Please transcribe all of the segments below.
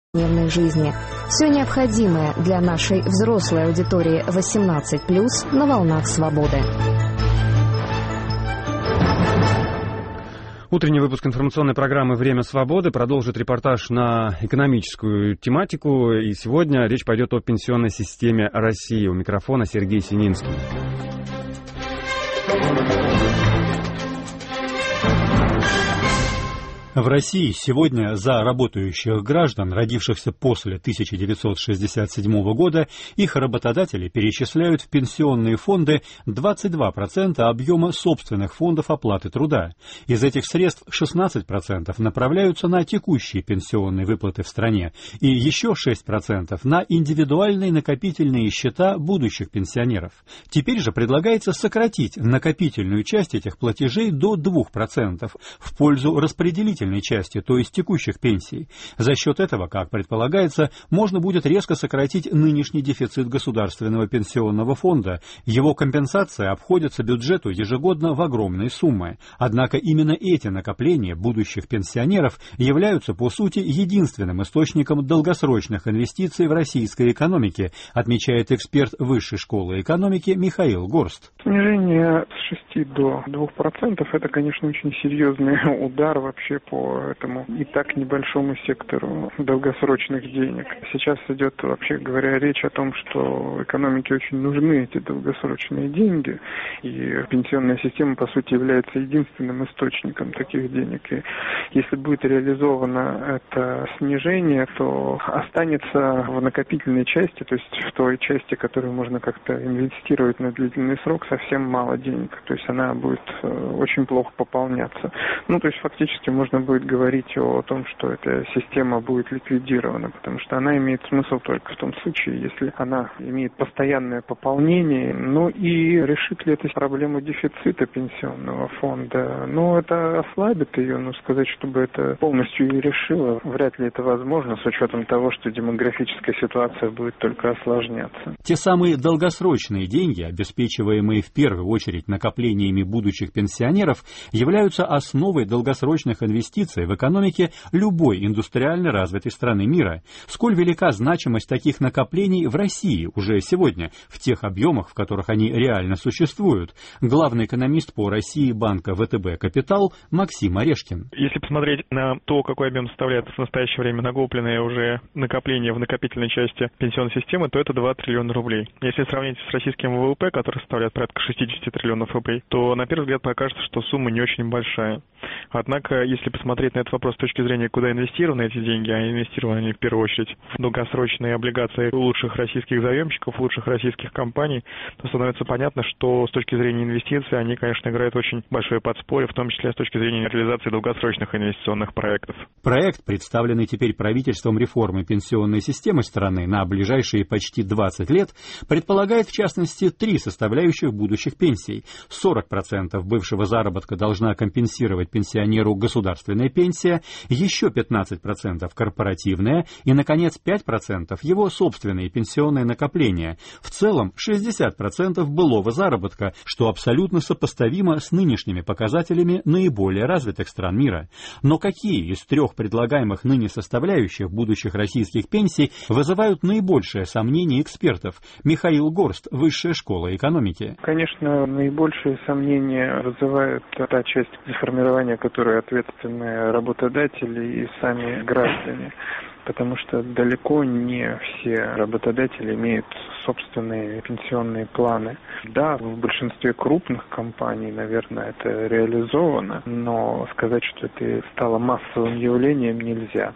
повседневной жизни. Все необходимое для нашей взрослой аудитории 18+, на волнах свободы. Утренний выпуск информационной программы «Время свободы» продолжит репортаж на экономическую тематику. И сегодня речь пойдет о пенсионной системе России. У микрофона Сергей Сининский. В России сегодня за работающих граждан, родившихся после 1967 года, их работодатели перечисляют в пенсионные фонды 22% объема собственных фондов оплаты труда. Из этих средств 16% направляются на текущие пенсионные выплаты в стране и еще 6% на индивидуальные накопительные счета будущих пенсионеров. Теперь же предлагается сократить накопительную часть этих платежей до 2% в пользу распределительной части, то есть текущих пенсий. За счет этого, как предполагается, можно будет резко сократить нынешний дефицит государственного пенсионного фонда. Его компенсация обходится бюджету ежегодно в огромные суммы. Однако именно эти накопления будущих пенсионеров являются, по сути, единственным источником долгосрочных инвестиций в российской экономике, отмечает эксперт Высшей школы экономики Михаил Горст. Снижение с 6 до 2% это, конечно, очень серьезный удар вообще по этому и так небольшому сектору долгосрочных денег. Сейчас идет, вообще говоря, речь о том, что экономике очень нужны эти долгосрочные деньги, и пенсионная система, по сути, является единственным источником таких денег. И если будет реализовано это снижение, то останется в накопительной части, то есть в той части, которую можно как-то инвестировать на длительный срок, совсем мало денег. То есть она будет очень плохо пополняться. То есть фактически можно будет говорить о том, что эта система будет ликвидирована, потому что она имеет смысл только в том случае, если она имеет постоянное пополнение. И решит ли это проблему дефицита пенсионного фонда? Это ослабит ее, но сказать, чтобы это полностью и решило, вряд ли это возможно, с учетом того, что демографическая ситуация будет только осложняться. Те самые долгосрочные деньги, обеспечиваемые в первую очередь накоплениями будущих пенсионеров, являются основой долгосрочных инвестиций в экономике любой индустриально развитой страны мира. Сколь велика значимость таких накоплений в России уже сегодня, в тех объемах, в которых они реально существуют? Главный экономист по России банка ВТБ «Капитал» Максим Орешкин. Если посмотреть на то, какой объем составляет в настоящее время накопленные уже накопления в накопительной части пенсионной системы, то это 2 триллиона рублей. Если сравнить с российским ВВП, который составляет порядка 60 триллионов рублей, то на первый взгляд покажется, что сумма не очень большая. Однако, если посмотреть на этот вопрос с точки зрения, куда инвестированы эти деньги, а инвестированы они в первую очередь в долгосрочные облигации лучших российских заемщиков, лучших российских компаний, то становится понятно, что с точки зрения инвестиций они, конечно, играют очень большое подспорье, в том числе с точки зрения реализации долгосрочных инвестиционных проектов. Проект, представленный теперь правительством реформы пенсионной системы страны на ближайшие почти 20 лет, предполагает, в частности, 3 составляющих будущих пенсий. 40% бывшего заработка должна компенсировать пенсионеру государственная пенсия, еще 15% корпоративная и, наконец, 5% его собственные пенсионные накопления. В целом 60% былого заработка, что абсолютно сопоставимо с нынешними показателями наиболее развитых стран мира. Но какие из 3 предлагаемых ныне составляющих будущих российских пенсий вызывают наибольшее сомнение экспертов? Михаил Горст, Высшая школа экономики. Конечно, наибольшие сомнения вызывает та часть формирования, которая ответственны работодатели и сами граждане, потому что далеко не все работодатели имеют собственные пенсионные планы. Да, в большинстве крупных компаний, наверное, это реализовано, но сказать, что это стало массовым явлением, нельзя.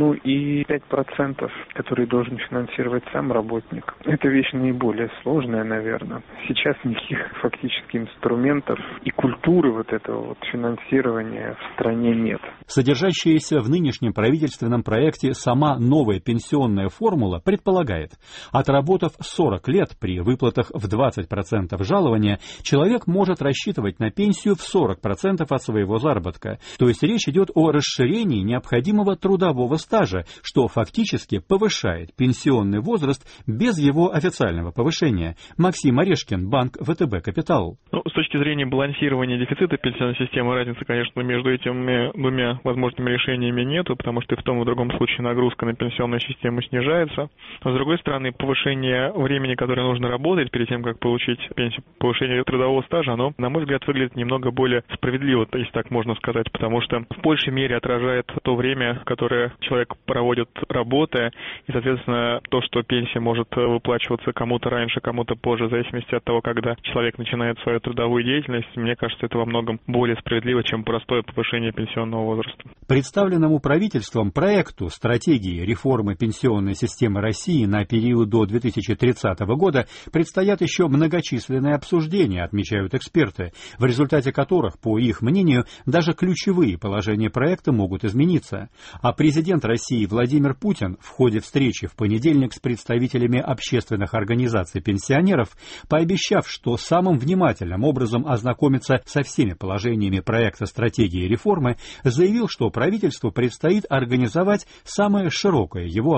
И 5%, которые должен финансировать сам работник, это вещь наиболее сложная, наверное. Сейчас никаких фактически инструментов и культуры этого финансирования в стране нет. Содержащаяся в нынешнем правительственном проекте сама новая пенсионная формула предполагает, отработав 40 лет при выплатах в 20% жалования человек может рассчитывать на пенсию в 40% от своего заработка. То есть речь идет о расширении необходимого трудового стажа, что фактически повышает пенсионный возраст без его официального повышения. Максим Орешкин, банк ВТБ Капитал. С точки зрения балансирования дефицита пенсионной системы, разницы, конечно, между этими двумя возможными решениями нету, потому что и в том и в другом случае нагрузка на пенсионную систему снижается. Но, с другой стороны, повышение времени, которое нужно работать перед тем, как получить пенсию, повышение трудового стажа, оно, на мой взгляд, выглядит немного более справедливо, если так можно сказать, потому что в большей мере отражает то время, которое человек проводит работая, и, соответственно, то, что пенсия может выплачиваться кому-то раньше, кому-то позже, в зависимости от того, когда человек начинает свою трудовую деятельность, мне кажется, это во многом более справедливо, чем простое повышение пенсионного возраста. Представленному правительством проекту стратегии реформы пенсионной системы России на период до 2030 года предстоят еще многочисленные обсуждения, отмечают эксперты, в результате которых, по их мнению, даже ключевые положения проекта могут измениться. А президент России Владимир Путин в ходе встречи в понедельник с представителями общественных организаций пенсионеров, пообещав, что самым внимательным образом ознакомиться со всеми положениями проекта стратегии реформы, заявил, что правительству предстоит организовать самое широкое его